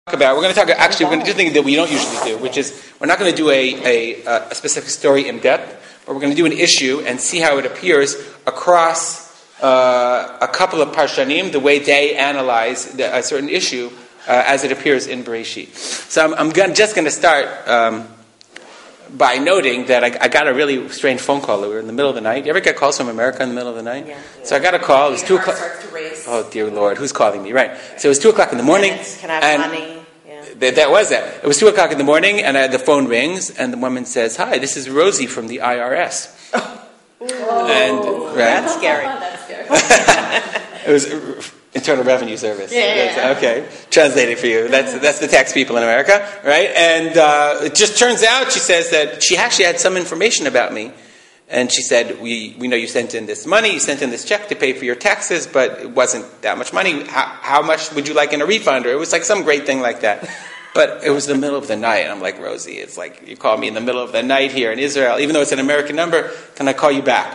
We're going to do something that we don't usually do, which is we're not going to do a specific story in depth, but we're going to do an issue and see how it appears across a couple of parshanim, the way they analyze a certain issue as it appears in Bereshit. So I'm just going to start by noting that I got a really strange phone call. We were in the middle of the night. You ever get calls from America in the middle of the night? Yeah. So I got a call. It was 2 o'clock. Oh, dear Lord. Who's calling me? Right. So it was 2 o'clock in the morning. Can I have money? Yeah. That was it. It was 2 o'clock in the morning, and the phone rings, and the woman says, "Hi, this is Rosie from the IRS." Oh, that's scary. That's scary. It was Internal Revenue Service. Yeah. Okay, translating for you. That's the tax people in America, right? And it just turns out, she says that she actually had some information about me. And she said, we know you sent in this money, you sent in this check to pay for your taxes, but it wasn't that much money. How much would you like in a refund? Or it was like some great thing like that. But it was the middle of the night. And I'm like, Rosie, it's like you called me in the middle of the night here in Israel. Even though it's an American number, can I call you back?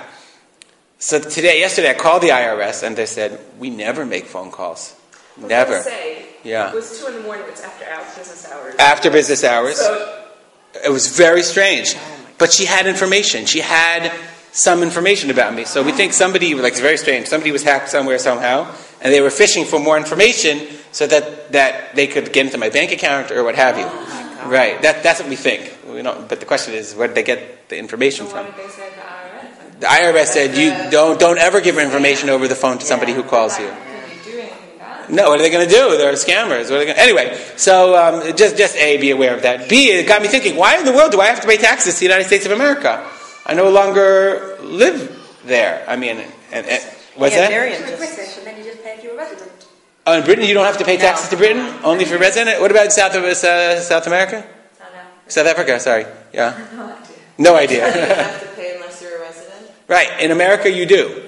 So yesterday I called the IRS and they said, we never make phone calls. Never. It was 2 a.m. It's after business hours. After business hours. So, it was very strange. But she had information. She had some information about me. So we think somebody, it's very strange, somebody was hacked somewhere somehow, and they were fishing for more information so that they could get into my bank account or what have you. Right. That's what we think. But the question is, where did they get the information from? What did they say to The the IRS? IRS said, you don't ever give information over the phone to somebody who calls you. Can you do anything about it? No, what are they going to do? They're scammers. Anyway, so just A, be aware of that. B, it got me thinking, why in the world do I have to pay taxes to the United States of America? I no longer live there. I mean, what's that? British, and then you just pay if you're a resident. Oh, in Britain, you don't have to pay taxes to Britain? Only for resident? What about South America? South Africa, sorry. Yeah. No idea. You have to pay unless you're a resident? Right. In America, you do.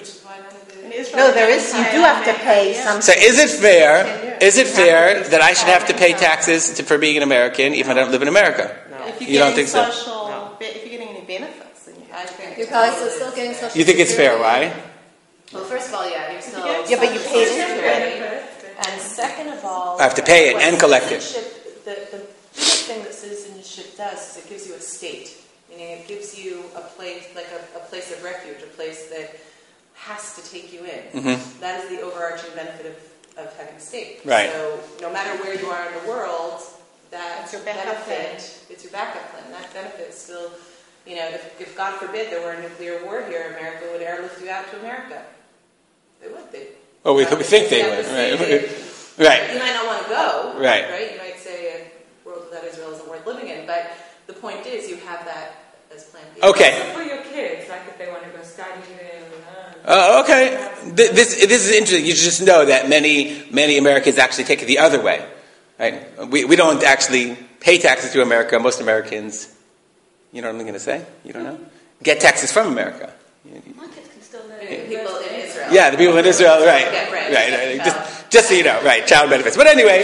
No, there is. You do have to pay some. So is it fair that I should have to pay taxes for being an American even if I don't live in America? No. If You don't think so? If you're getting any benefits, then I think You're probably still getting social You think it's fair? security. Why? Well, first of all, you're still... Yeah, but you paid into it. And second of all, I have to pay it and collect it. The biggest thing that citizenship does is it gives you a state, meaning it gives you a place, like a place of refuge, a place that has to take you in. Mm-hmm. That is the overarching benefit of having a state. Right. So no matter where you are in the world, that It's your backup benefit, it's your backup plan. That benefit still, if God forbid there were a nuclear war here, America would airlift you out to America. They would. Well, we think they would. Right. You might not want to go. Right. You might say a world without Israel isn't worth living in, but the point is you have that as plan B. Okay. Also for your kids, like if they want to go study there. Oh, okay. This is interesting. You should just know that many Americans actually take it the other way. Right? We don't actually pay taxes to America. Most Americans, you know what I'm going to say? You don't know? Get taxes from America. My kids can still live People in Israel. Yeah, the people in Israel, right. Yeah, right. Right. Just so you know, right, child benefits. But anyway,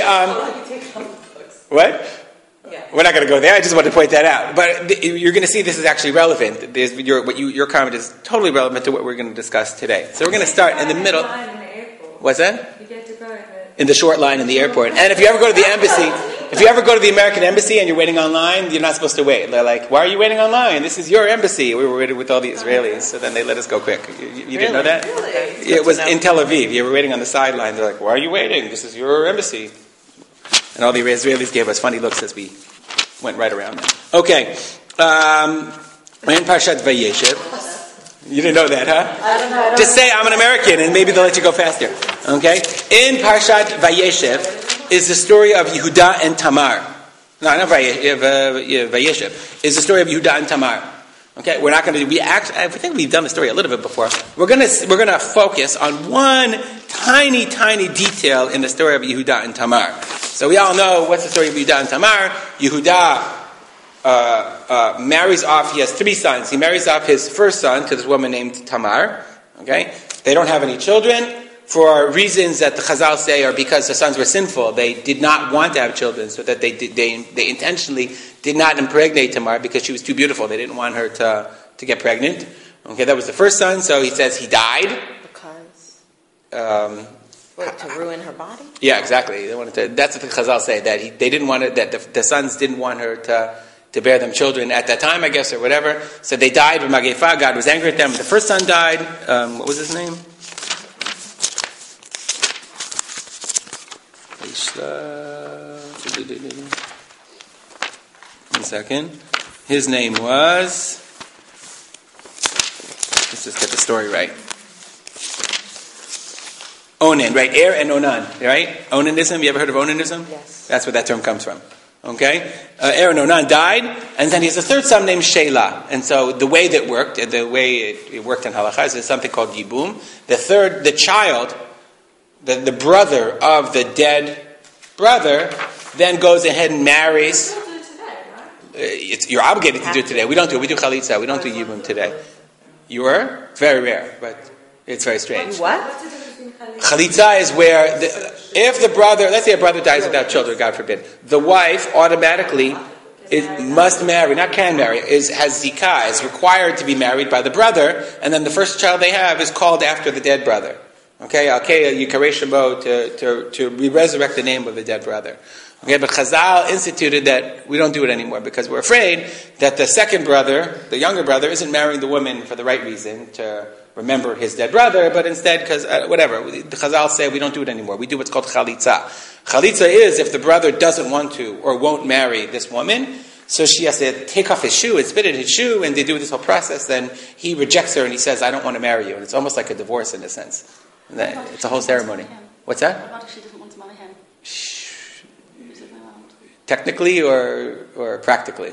what? Yeah. We're not going to go there. I just wanted to point that out. But you're going to see this is actually relevant. Your comment is totally relevant to what we're going to discuss today. So we're going to start in the middle. What's that? You get to go in the short line in the airport. And if you ever go to the embassy, if you ever go to the American embassy and you're waiting online, you're not supposed to wait. They're like, why are you waiting online? This is your embassy. We were waiting with all the Israelis, so then they let us go quick. You didn't know that? Really? Yeah, it was in Tel Aviv. You were waiting on the sideline. They're like, why are you waiting? This is your embassy. And all the Israelis gave us funny looks as we went right around them. Okay. We're in Parshat Vayeshev. You didn't know that, huh? I don't know. Just say I'm an American and maybe they'll let you go faster. Okay? In Parshat Vayeshev is the story of Yehuda and Tamar. No, not Vayeshev. Is the story of Yehuda and Tamar. Okay? We're not going to I think we've done the story a little bit before. We're going to focus on one tiny detail in the story of Yehuda and Tamar. So we all know what's the story of Yehuda and Tamar. Yehuda marries off, he has 3 sons. He marries off his first son to this woman named Tamar. Okay? They don't have any children for reasons that the Chazal say are because the sons were sinful. They did not want to have children, so that they intentionally did not impregnate Tamar because she was too beautiful. They didn't want her to get pregnant. Okay, that was the first son, so he says he died. Because What, to ruin her body? Yeah, exactly. They wanted to, that's what the Chazal say, that they didn't want it, that the sons didn't want her to bear them children at that time, I guess, or whatever. So they died with Mageifa. God was angry at them. The first son died. What was his name? One second. His name was... Let's just get the story right. Onan, right? And Onan, right? Onanism. You ever heard of Onanism? Yes. That's where that term comes from. Okay? And Onan died, and then he has a third son named Shelah. And so the way that worked, the way it worked in Halakha is something called Yibum. The child, the brother of the dead brother, then goes ahead and marries. We'll do it today, right? You're obligated to do it today. We don't do it. We do Chalitza. We don't do Yibum today. You are? Very rare, but it's very strange. What? What's the difference between Chalitza is where, if the brother, let's say a brother dies without children, God forbid, the wife automatically must marry, not can marry, has zikah, is required to be married by the brother, and then the first child they have is called after the dead brother. Okay, Alkeya Yikarei Shemo, to resurrect the name of the dead brother. Okay, but Chazal instituted that we don't do it anymore because we're afraid that the second brother, the younger brother, isn't marrying the woman for the right reason, to remember his dead brother, but instead, because whatever, the Chazal say we don't do it anymore. We do what's called Chalitza. Chalitza is if the brother doesn't want to or won't marry this woman, so she has to take off his shoe and spit in his shoe, and they do this whole process, then he rejects her and he says, I don't want to marry you. And it's almost like a divorce in a sense. It's a whole ceremony. What's that? What about if she doesn't want to marry him? Is it allowed? Technically or practically?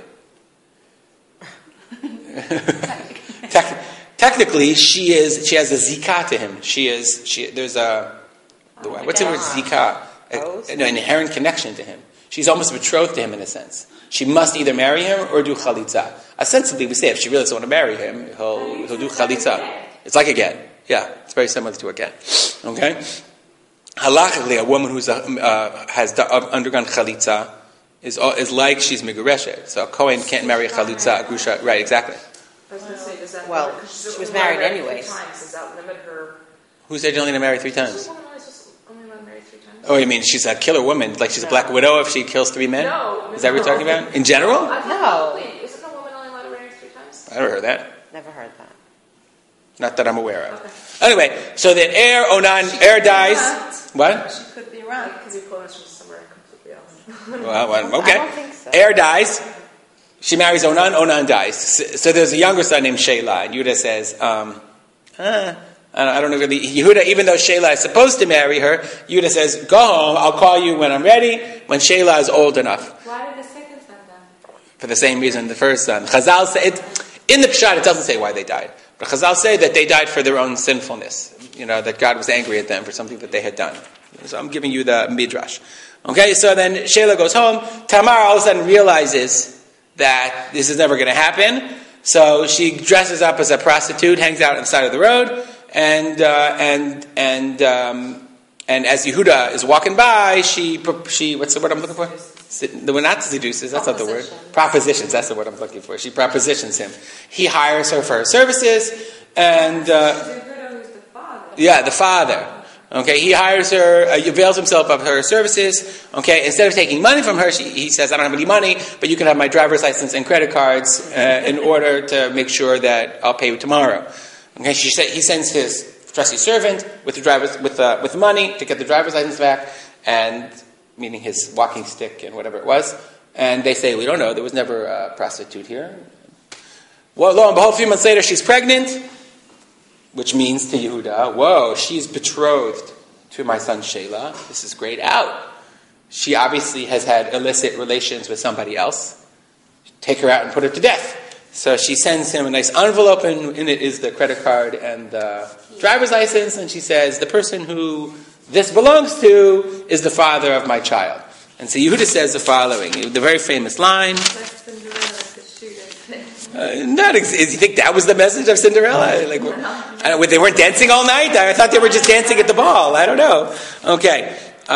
Technically, she has a zikah to him. There's a what's the word zikah? An inherent connection to him. She's almost betrothed to him in a sense. She must either marry him or do chalitza. Ostensibly, we say if she really doesn't want to marry him, he'll do chalitza. It's like a get. Yeah, it's very similar to a get. Okay. Halachically, a woman who's has undergone chalitza is like she's megureshet. So a Kohen can't marry a chalitza, a grusha. Right, exactly. I was going to say, does that Well, she was married anyways. Does that limit her? Who said you're only going to marry 3 times? Is woman only allowed to marry 3 times? Oh, you mean she's a killer woman, like she's a black widow if she kills 3 men? No. Is that what you're talking about? In general? No. Isn't a woman only allowed to marry 3 times? I never heard that. Never heard that. Not that I'm aware of. Okay. Anyway, so then Onan dies. What? She could be around. Because he quotes from somewhere completely else. Well, okay. I don't think so. Dies. She marries Onan dies. So there's a younger son named Shelah. And Yehuda says, I don't know really. Yehuda, even though Shelah is supposed to marry her, Yehuda says, go home, I'll call you when I'm ready, when Shelah is old enough. Why did the second son die? For the same reason the first son. Chazal say, in the Pshat, it doesn't say why they died. But Chazal say that they died for their own sinfulness. That God was angry at them for something that they had done. So I'm giving you the midrash. Okay, so then Shelah goes home. Tamar all of a sudden realizes that this is never going to happen. So she dresses up as a prostitute, hangs out on the side of the road, and as Yehuda is walking by, she what's the word I'm looking for? Not seduces, that's not the word. Propositions, that's the word I'm looking for. She propositions him. He hires her for her services, and the father. Okay, he hires her, avails himself of her services. Okay, instead of taking money from her, he says, I don't have any money, but you can have my driver's license and credit cards in order to make sure that I'll pay you tomorrow. Okay, he sends his trusty servant with the money to get the driver's license back, and meaning his walking stick and whatever it was. And they say, we don't know, there was never a prostitute here. Well, lo and behold, a few months later, she's pregnant. Which means to Yehuda, whoa, she's betrothed to my son Shelah. This is grayed out. She obviously has had illicit relations with somebody else. Take her out and put her to death. So she sends him a nice envelope, and in it is the credit card and the driver's license, and she says, the person who this belongs to is the father of my child. And so Yehuda says the following, the very famous line. You think that was the message of Cinderella? They weren't dancing all night? I thought they were just dancing at the ball. I don't know. Okay.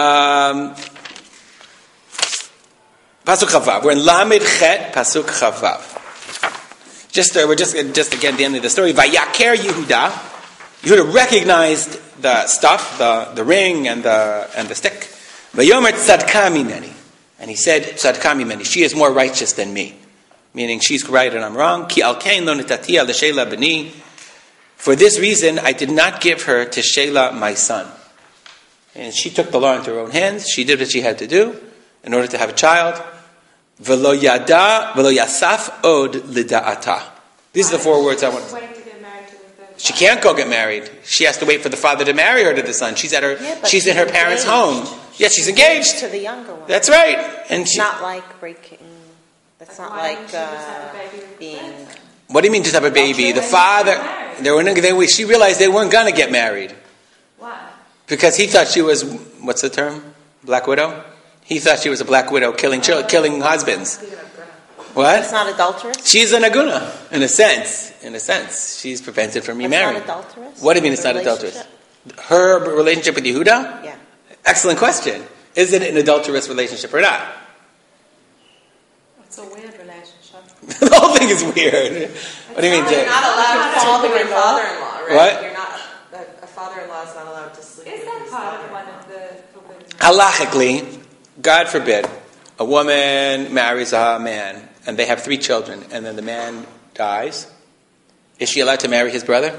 Pasuk Chavav. We're in Lamed Chet, Pasuk Chavav. We're just again at the end of the story. Vayaker Yehuda. Yehuda recognized the stuff, the ring and the stick. Vayomer tzadka mimeni. And he said, tzadka mimeni, she is more righteous than me. Meaning she's right and I'm wrong. Ki al kain lo nitati al Sheila b'ni. For this reason, I did not give her to Sheila, my son. And she took the law into her own hands. She did what she had to do in order to have a child. V'lo yada, v'lo yasaf od lida'ata. These are the 4 words I want. She can't go get married. She has to wait for the father to marry her to the son. She's she's in her parents' home. Yeah, she's engaged to the younger one. That's right. And she, not like breaking. That's not like being. What do you mean just have a baby? The father, she realized they weren't going to get married. Why? Because he thought she was, what's the term? Black widow? He thought she was a black widow killing husbands. What? It's not adulterous? She's an aguna, in a sense. She's prevented from remarrying. It's not adulterous? What do you mean it's not adulterous? Her relationship with Yehuda? Yeah. Excellent question. Is it an adulterous relationship or not? It's a weird relationship. The whole thing is weird. What do you mean, Jay? You're not allowed to sleep with your father-in-law, right? What? You're not, a father-in-law is not allowed to sleep with Is his that part of daughter. one of the forbidden? Halachically, God forbid, a woman marries a man and they have 3 children and then the man dies. Is she allowed to marry his brother?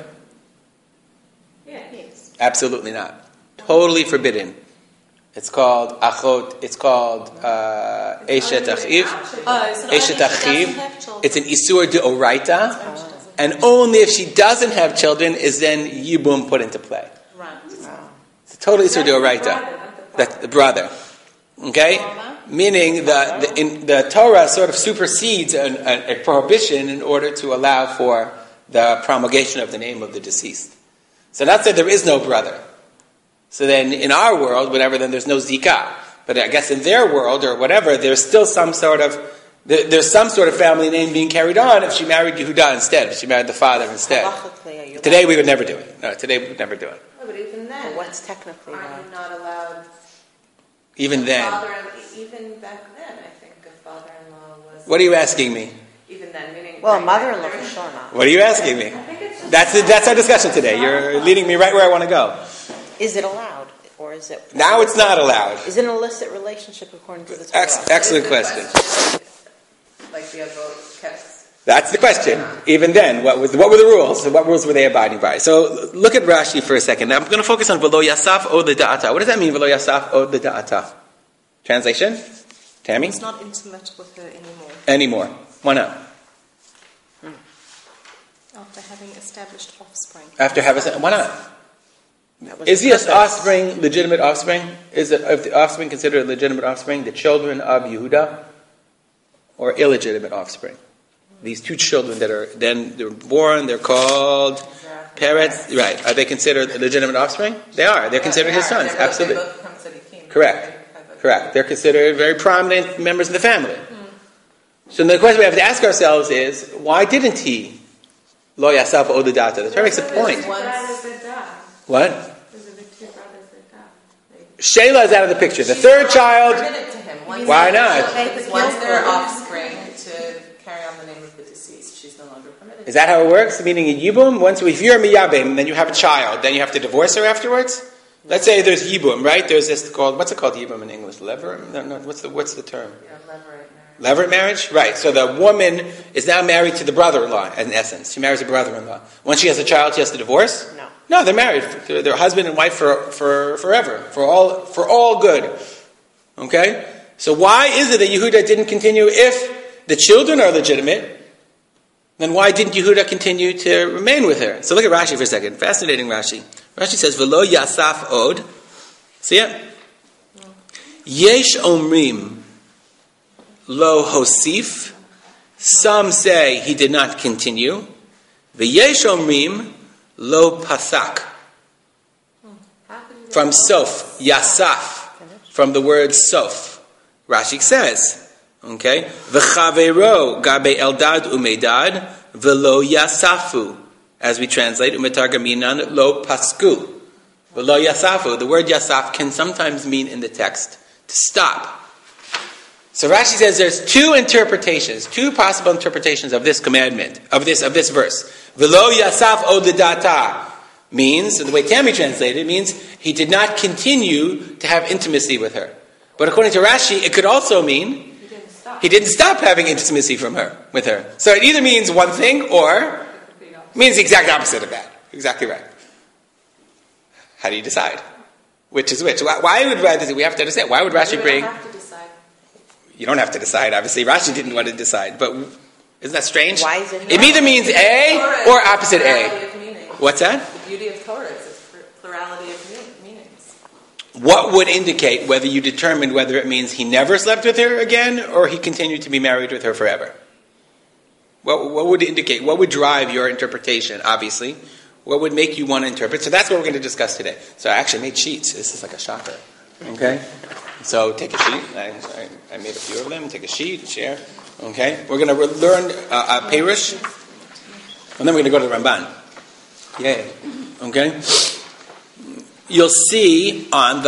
Yes. Absolutely not. Totally forbidden. It's called achot. It's called eshet achiv. Eshet achiv. It's an isur deoraita, and only if she doesn't have children is then yibum put into play. Right. It's a total isur deoraita. That's the brother. Okay, meaning the Torah sort of supersedes a prohibition in order to allow for the promulgation of the name of the deceased. So not that there is no brother. So then in our world, whatever, then there's no zikah. But I guess in their world or whatever, there's still some sort of family name being carried on if she married Yehuda instead, if she married the father instead. Today we would never do it. No, today we would never do it. No, but even then, What's technically aren't wrong? you not allowed? Even then. Even back then, I think a father-in-law was. What are you asking me? Even then, meaning. Well, right mother-in-law back for there. sure not. What are you asking me? That's our discussion today. You're leading me right where I want to go. Is it allowed? Or is it... Now it's not allowed. Is it an illicit relationship according to the Torah? Excellent question. Like the vote kept. That's the question. Even then, what were the rules? What rules were they abiding by? So look at Rashi for a second. Now I'm going to focus on v'lo yasaf od l'da'ata. What does that mean, v'lo yasaf od l'da'ata? Translation? Tammy? He's not intimate with her Anymore. Why not? after having established offspring. Why not? Is the offspring legitimate offspring? Is the offspring considered legitimate offspring? The children of Yehuda? Or illegitimate offspring? These 2 children they're born, they're called Peretz. Right. Are they considered legitimate offspring? They are. They're considered his sons. Absolutely. Correct. They're considered very prominent members of the family. So the question we have to ask ourselves is, why didn't he? Lo yasaf od l'da'ata. The Torah makes a point. What? Sheila is out of the picture. The 3rd child. Why not? Once they're offspring to carry on the name of the deceased, she's no longer permitted. Is that how it works? Meaning in Yibum, if you're a miyabim, then you have a child, then you have to divorce her afterwards? Let's say there's Yibum, right? There's this called, what's it called Yibum in English? Lever? No, what's the term? Yeah, levirate marriage. Levirate marriage? Right. So the woman is now married to the brother-in-law, in essence. She marries a brother-in-law. Once she has a child, she has to divorce? No, they're married. They're husband and wife for forever. For all good. Okay? So why is it that Yehuda didn't continue? If the children are legitimate, then why didn't Yehuda continue to remain with her? So look at Rashi for a second. Fascinating Rashi. Rashi says, "V'lo yasaf od." See it? Yesh omrim lo hosif. Some say he did not continue. V'yesh omrim lo pasak. From sof, yasaf. From the word sof. Rashi says, okay, v'chavero gabe eldad umedad v'lo yasafu, as we translate umetargaminan lo pasku v'lo yasafu. The word yasaf can sometimes mean in the text to stop. So Rashi says there's 2 possible interpretations of this commandment, of this verse. V'lo yasaf od l'da'ata. means, and the way Tammy translated it, means he did not continue to have intimacy with her. But according to Rashi, it could also mean he didn't stop having intimacy with her. So it either means one thing or means the exact opposite of that. Exactly right. How do you decide? Which is which? Why would we have to understand? Why would Rashi bring? You don't have to decide. You don't have to decide. Obviously, Rashi didn't want to decide. But isn't that strange? Why is it? It either means A or opposite A. What's that? The beauty of Torah is its plurality of meanings. What would indicate whether you determined whether it means he never slept with her again or he continued to be married with her forever? What would indicate? What would drive your interpretation, obviously? What would make you want to interpret? So that's what we're going to discuss today. So I actually made sheets. This is like a shocker. Okay? So take a sheet. I made a few of them. Take a sheet, share. Okay? We're going to learn Perush. And then we're going to go to the Ramban. Yay. Okay? You'll see on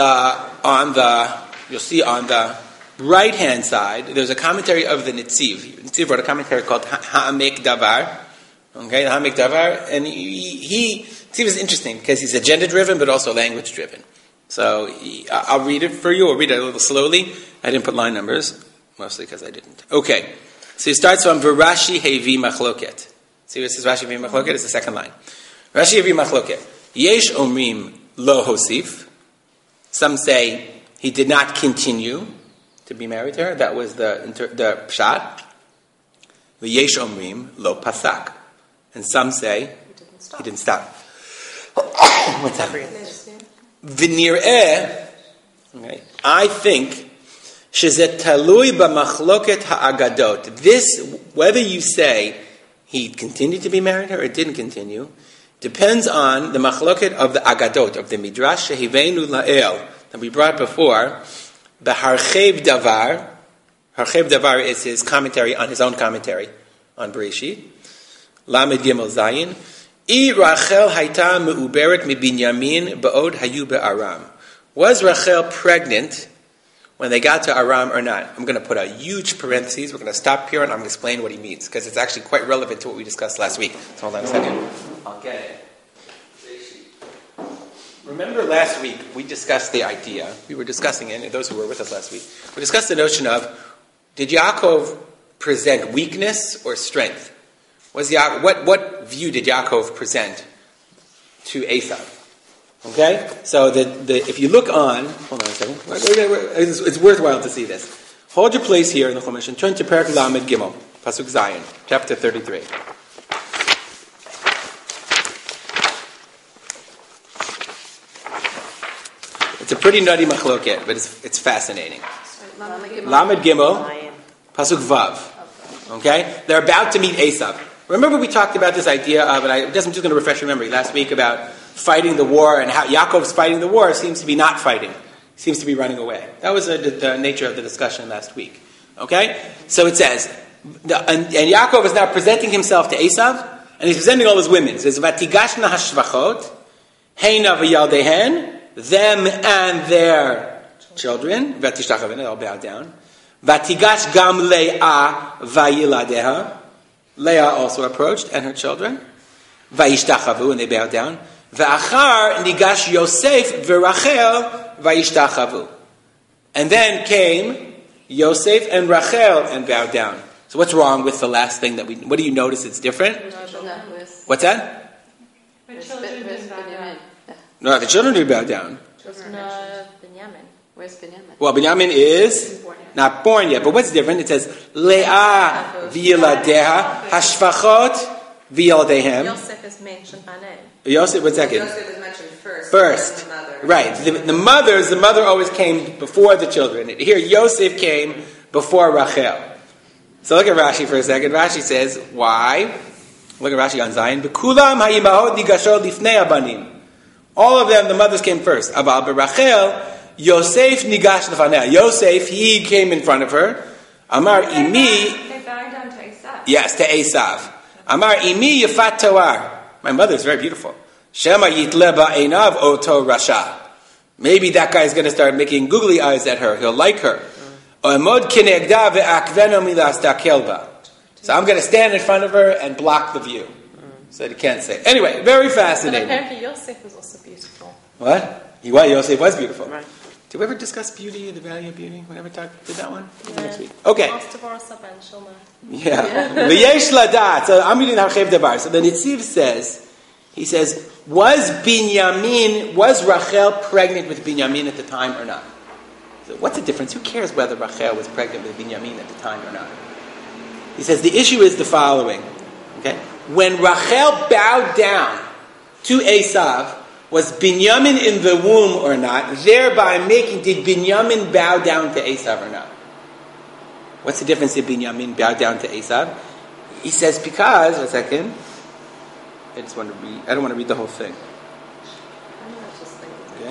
the right hand side, there's a commentary of the Netziv. Netziv wrote a commentary called Ha'amek Davar. Okay, the Ha'amek Davar, and Netziv is interesting because he's agenda driven but also language driven. So I'll read it for you. I'll read it a little slowly. I didn't put line numbers, mostly because I didn't. Okay, so he starts from V'Rashi Hevi Machloket. See, this is Rashi Hevi Machloket. It's the second line. Rashi Hevi Machloket. Yesh Omrim Lo Hosif. Some say he did not continue to be married to her. That was the pshat. V'yesh Omrim Lo Pasak. And some say he didn't stop. What's that? V'nir'eh. Okay. I think shezet talui b'machloket ha'agadot. This, whether you say he continued to be married to her or didn't continue, depends on the machloket of the agadot, of the midrash shehivenu la'el, that we brought before, the Harchev Davar. Harchev Davar is his commentary on his own commentary on Bereshit. Lamed Gimel Zayin. I Rachel hayta me'uberet mibinyamin ba'od hayu be'aram. Was Rachel pregnant when they got to Aram or not? I'm going to put a huge parentheses. We're going to stop here and I'm going to explain what he means because it's actually quite relevant to what we discussed last week. So hold on a second. I'll get it. Remember last week we discussed the idea. We were discussing it, and those who were with us last week. We discussed the notion of, did Yaakov present weakness or strength? What view did Yaakov present to Esav? Okay? So if you look on, hold on a second. It's worthwhile to see this. Hold your place here in the Chumash and turn to Perek Lamed Gimel, Pasuk Zayin, chapter 33. It's a pretty nutty machloket, but it's fascinating. Lamed Gimel, Pasuk Vav. Okay? They're about to meet Esav. Remember we talked about this idea of, and I'm just going to refresh your memory, last week about fighting the war and how Yaakov's fighting the war seems to be not fighting. Seems to be running away. That was the nature of the discussion last week. Okay? So it says, and Yaakov is now presenting himself to Esav, and he's presenting all his women. It says, Vatigashna hashvachot, heina v'yaldehen, them and their children, Vatishtachavin, they'll bow down. Vatigash gam le'ah vayiladeha, Leah also approached, and her children. Vayishtachavu, and they bowed down. V'achar nigash Yosef v'Rachel vayishtachavu. And then came Yosef and Rachel and bowed down. So what's wrong with the last thing what do you notice it's different? What's that? No, the children do bow down. Where's Binyamin? Well, Binyamin is not born yet. But what's different? It says, Le'ah v'yiladeha, hashvachot v'yaldehem. Yosef is mentioned by name. Yosef, one second. Yosef is mentioned first. First. The mother. Right. The mother always came before the children. Here, Yosef came before Rachel. So look at Rashi for a second. Rashi says, why? Look at Rashi on Zion. B'kulam ha'imahot nigashot lifnei abanim. All of them, the mothers came first. Aval b'Rachel, Yosef nigash lefanea. Yosef, he came in front of her. Amar imi. They bowed down to Esav. Yes, to Esav. Amar imi yafat toar. My mother is very beautiful. Shema yitle ba'einav oto rasha. Maybe that guy is going to start making googly eyes at her. He'll like her. Omod kinegda ve'akveno milas dakelba. So I'm going to stand in front of her and block the view. So you can't say. Anyway, very But fascinating. apparently Yosef was also beautiful. What? Yosef was beautiful. Right. Did we ever discuss beauty, the value of beauty? We ever did that one? Yeah. Next week. Okay. Yeah. V'yesh ladat. So I'm reading Harchev Davar. So the Nitziv says, he says, was Rachel pregnant with Binyamin at the time or not? So what's the difference? Who cares whether Rachel was pregnant with Binyamin at the time or not? He says the issue is the following. Okay, when Rachel bowed down to Esav, was Binyamin in the womb or not? Thereby did Binyamin bow down to Esav or not? What's the difference if Binyamin bowed down to Esav? He says because, one second, I don't want to read the whole thing. Okay.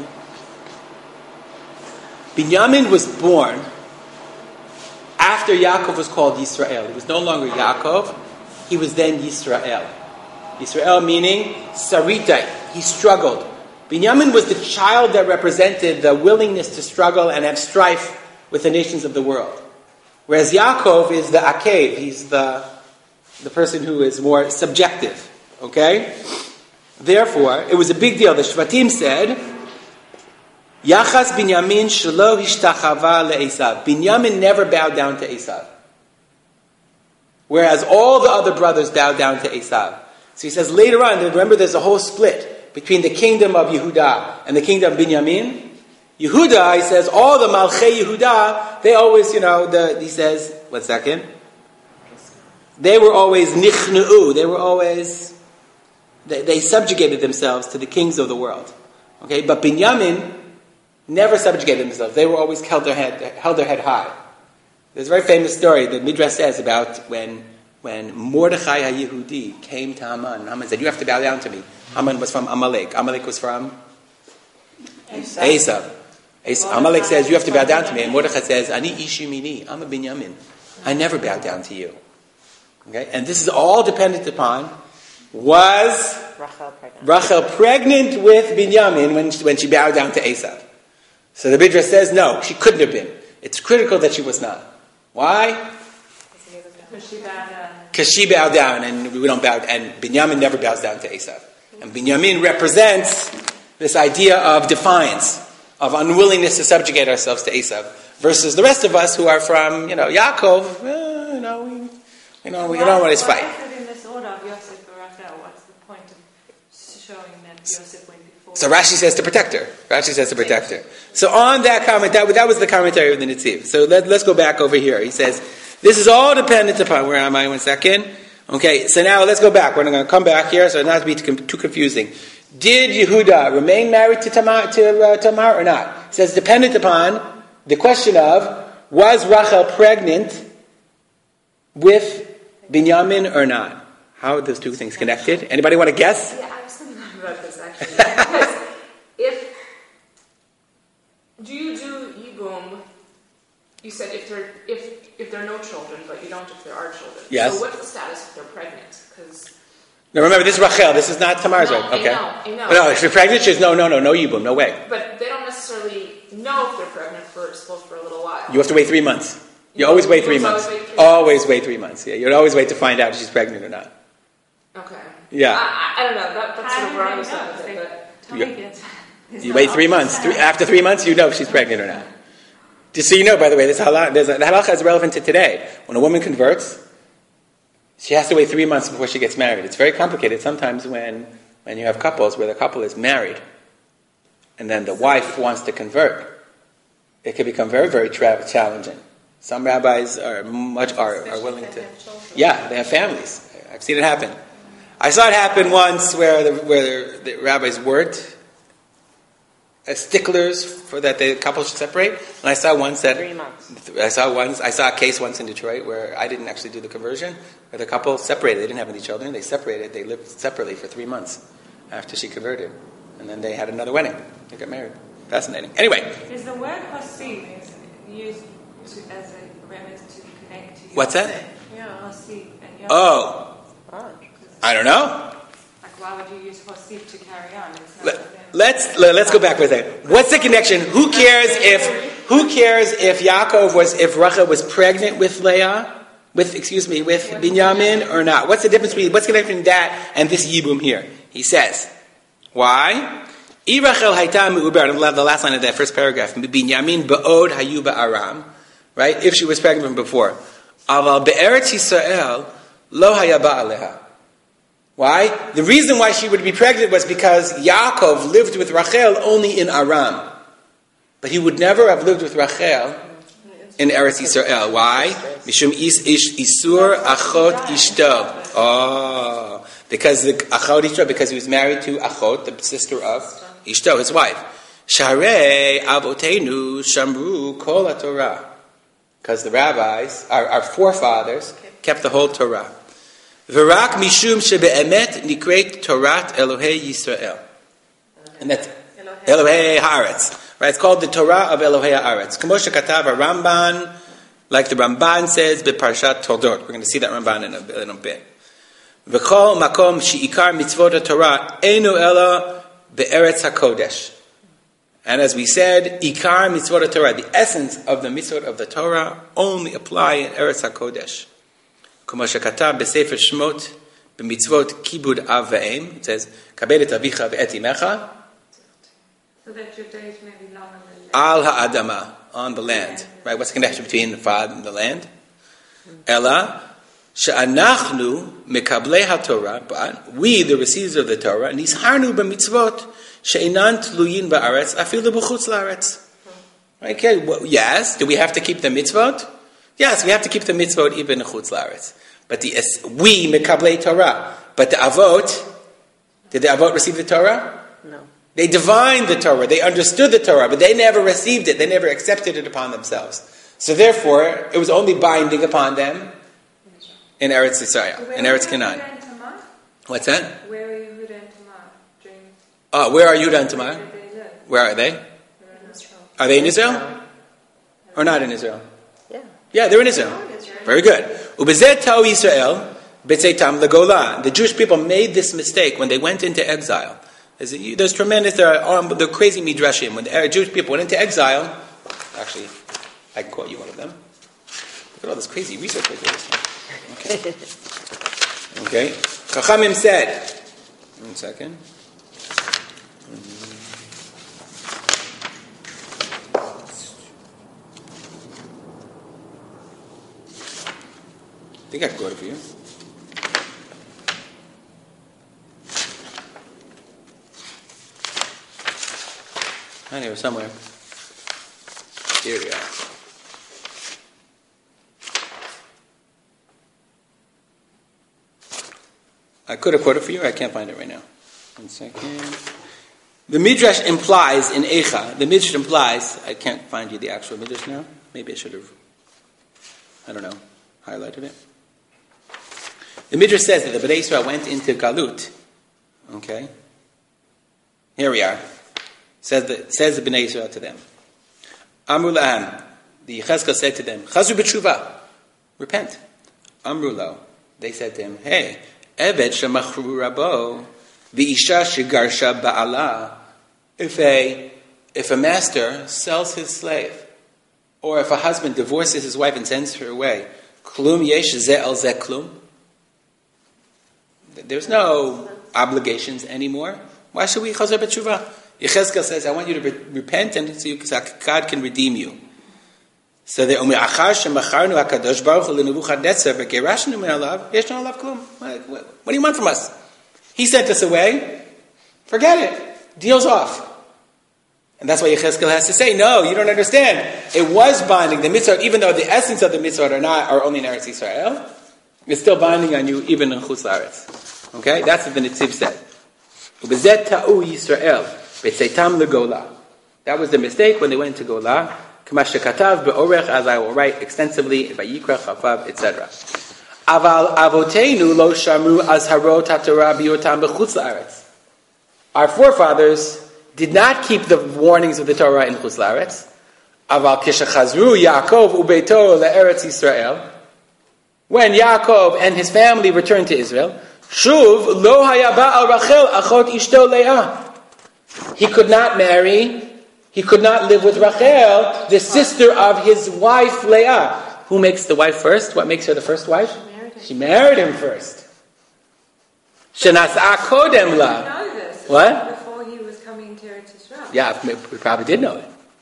Binyamin was born after Yaakov was called Yisrael. He was no longer Yaakov, he was then Yisrael. Yisrael meaning Sarita, he struggled. Binyamin was the child that represented the willingness to struggle and have strife with the nations of the world. Whereas Yaakov is the Akev, he's the person who is more subjective. Okay? Therefore, it was a big deal. The Shvatim said, Yachas Binyamin shelo hishtachava le'esav. Binyamin never bowed down to Esav. Whereas all the other brothers bowed down to Esav. So he says later on, remember there's a whole split between the kingdom of Yehuda and the kingdom of Binyamin. Yehuda, he says, all the Malchei Yehuda, they always, he says, one second. They were always nichnu'u. They were always, they subjugated themselves to the kings of the world. Okay, but Binyamin never subjugated themselves. They were always held their head high. There's a very famous story that Midrash says about when Mordechai HaYehudi came to Haman. Haman said, you have to bow down to me. Haman was from Amalek. Amalek was from Esav. Amalek says, you have to bow down to me. And Mordechai says, Ani ishi mini. I'm a Binyamin. I never bow down to you. Okay? And this is all dependent upon, was Rachel pregnant with Binyamin when she bowed down to Esav? So the Midrash says, no, she couldn't have been. It's critical that she was not. Why? Because she bowed down, and we don't bow, and Binyamin never bows down to Esav. And Binyamin represents this idea of defiance, of unwillingness to subjugate ourselves to Esav, versus the rest of us who are from, Yaakov. We don't want to fight. Why is it in this order of Yosef and Rachel? What's the point of showing that Yosef went before? So Rashi says to protect her. So on that comment, that was the commentary of the Nitziv. So let's go back over here. He says, this is all dependent upon, where am I, 1 second? Okay, so now let's go back. We're going to come back here, so not to be too confusing. Did Yehuda remain married to Tamar or not? It says dependent upon the question of, was Rachel pregnant with Binyamin or not? How are those two things connected? Anybody want to guess? Yeah, I was thinking about this actually. Because do you do Yibum? You said if there are no children, but you don't if there are children. Yes. So what's the status if they're pregnant? Because now remember, this is Rachel. This is not Tamar's wife. Okay. I know. No, if she's pregnant, she's no Yibum, no way. But they don't necessarily know if they're pregnant for a little while. You have to wait 3 months. You always wait 3 months. Always wait 3 months. Yeah, you'd always wait to find out if she's pregnant or not. Okay. Yeah. I don't know. That's sort of where I was at. You wait 3 months. After 3 months, you know if she's pregnant or not. Just so you know, by the way, the halacha is relevant to today. When a woman converts, she has to wait 3 months before she gets married. It's very complicated sometimes when you have couples where the couple is married and then the wife wants to convert. It can become very, very challenging. Some rabbis are willing to. Yeah, they have families. I've seen it happen. I saw it happen once where the rabbis weren't sticklers for that the couple should separate. And I saw once that 3 months. I saw a case once in Detroit where I didn't actually do the conversion, where the couple separated. They didn't have any children. They separated. They lived separately for 3 months after she converted, and then they had another wedding. They got married. Fascinating. Anyway, Is the word Hosib used as a remedy to connect to Yosef? What's that? Yeah, Hosib and Yosef. Oh, I don't know. Like, why would you use Hosib to carry on? It's not Let's go back for a second. What's the connection? Who cares if Rachel was pregnant with Leah with Binyamin or not? What's the difference between that and this Yibum here? He says, why? Rachel hayta me'uber, the last line of that first paragraph, Binyamin ba'od hayu ba'aram, right? If she was pregnant from before. Aval be'eretz Yisrael lo haya ba'aleha. Why? The reason why she would be pregnant was because Yaakov lived with Rachel only in Aram. But he would never have lived with Rachel in Eretz Yisrael. Why? Mishum isur achot ishto. Oh, because the achot ishto, because he was married to Achot, the sister of Ishto, his wife. Sharei avotenu shamru kol haTorah. Because the rabbis, our forefathers, kept the whole Torah. V'rak mishum shebe'emet nikret Torat Elohei Yisrael. And that's Elohei Haaretz. Right? It's called the Torah of Elohei Haaretz. K'moshe katav Ramban, like the Ramban says, beParshat Toldot. We're going to see that Ramban in a bit. V'chol makom she'ikar mitzvot HaTorah einu ela be'eretz HaKodesh. And as we said, ikar mitzvot HaTorah, the essence of the mitzvot of the Torah, only apply in Eretz HaKodesh. K'moshe katav beSefer Shmot b'mitzvot kibud av ve'em. It says, kabed et avicha ve'et imecha. So that your days may be long on the land. Al ha'adama, on the land. Right? What's the connection between the father and the land? Ella, she'anachnu mekablei ha'Torah, but we, the receivers of the Torah, nisharnu b'mitzvot she'inan tluyin ba'aretz, afilu b'chutz la'aretz. Okay, well, yes. Do we have to keep the mitzvot? Yes, we have to keep the mitzvot even in chutz la'aretz. But we mekablei Torah. But the avot, did the avot receive the Torah? No. They divined the Torah, they understood the Torah, but they never received it, they never accepted it upon themselves. So therefore, it was only binding upon them in Eretz Yisrael, in Eretz Canaan. What's that? Where are Yehuda and Tamar? Where are Yehuda and Tamar? Where do they live? Where are they? They're in Israel. Are they in Israel? Or not in Israel? Yeah. Yeah, they're in Israel. Very good. Ubezet ta'u Yisrael, betzeitam legola. The Jewish people made this mistake when they went into exile. There's tremendous, there are crazy midrashim. When the Jewish people went into exile, actually, I can quote you one of them. Look at all this crazy research right there. Okay. Chachamim said, 1 second. I think I can quote it for you. Anyway, somewhere. Here we are. I could have quoted for you, I can't find it right now. 1 second. The Midrash implies in Eicha, I can't find you the actual Midrash now. Maybe I should have, highlighted it. The Midrash says that the Bnei Yisrael went into Galut. Okay? Here we are. Says the Bnei Yisrael to them. Amru la'am, the Yechezkel said to them, Chazru b'tshuva, repent. Amru lo, they said to him, hey, Eved shemachru rabo, v'isha shegarsha ba'ala. If a master sells his slave, or if a husband divorces his wife and sends her away, klum yesh ze el ze klum. There's no obligations anymore. Why should we chazar b'tshuva? Yechezkel says, I want you to repent and so God can redeem you. So they Omer achar shemacharnu hakadosh baruch hu leNebuchadnezzar v'gerashnu min alav yeshnu alav klum. What do you want from us? He sent us away. Forget it. Deal's off. And that's why Yechezkel has to say, no, you don't understand. It was binding. The mitzvah, even though the essence of the mitzvah are only in Eretz Yisrael, it's still binding on you even in Chutz La'aretz. Okay? That's what the Netziv said. Ubezet ta'u Yisrael. That was the mistake when they went to Gola. As I will write extensively, Vayikra, Chafav, etc. Aval avotenu lo shamru azharot haTorah biotam b'chutz la'aretz. Our forefathers did not keep the warnings of the Torah in chutz la'aretz. Aval kishachazru Yaakov ubeito le'eretz Yisrael. When Yaakov and his family returned to Israel, shuv lo haya ba'al Rachel achot ishto Leah. He could not marry, he could not live with Rachel, the sister of his wife Leah. Who makes the wife first? What makes her the first wife? She married him first. Shenas'a kodem la. know this. What? Before he was coming to Eretz Yisrael. Yeah, we probably did know it.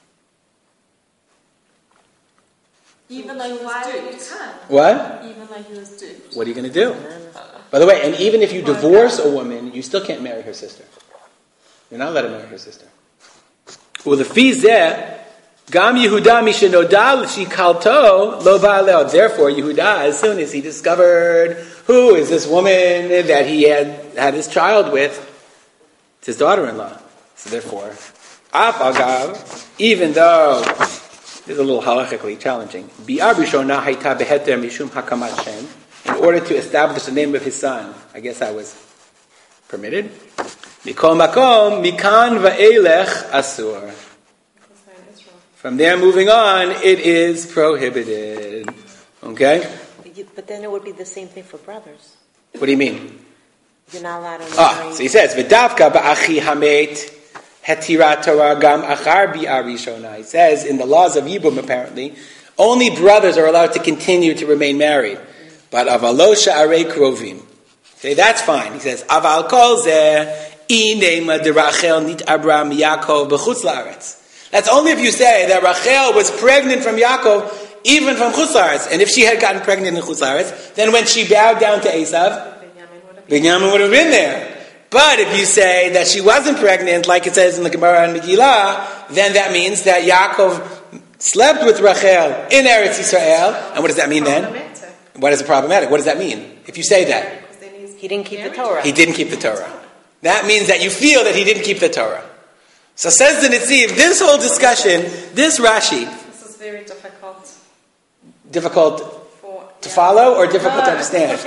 Even though he Why was did you duped. come? What? Even though he was duped. What are you going to do? By the way, and even if you divorce a woman, you still can't marry her sister. You're not allowed to marry her sister. Well, the fizeh, gam Yehuda mishenoda shikalto lo ba'alel. Therefore, Yehuda, as soon as he discovered who is this woman that he had his child with, it's his daughter-in-law. So therefore, af agav, even though this is a little halachically challenging, bi'ar rishona hayta beheter mishum hakamat shem. In order to establish the name of his son, I guess I was permitted. Mikol makom, mikan va'elech asur. From there moving on, it is prohibited. Okay? But then it would be the same thing for brothers. What do you mean? You're not allowed to marry. So he says, v'davka ba'achi hamet hetirat Torah gam achar bi'ar rishona. He says, in the laws of Yibum, apparently, only brothers are allowed to continue to remain married. But avalo sha'arei krovim. Okay, that's fine. He says, aval kol zeh inema de Rachel nit Abraham Yaakov b'chutz la'aretz. That's only if you say that Rachel was pregnant from Yaakov, even from Chutz La'aretz. And if she had gotten pregnant in Chutz La'aretz, then when she bowed down to Esav, Binyamin would have been there. But if you say that she wasn't pregnant, like it says in the Gemara and Megillah, then that means that Yaakov slept with Rachel in Eretz Yisrael. And what does that mean then? What is problematic? What does that mean? If you say that. He didn't keep the Torah. He didn't keep the Torah. That means that you feel that he didn't keep the Torah. So says the Netziv, this whole discussion, this Rashi. This is very difficult. Difficult to follow or difficult to understand?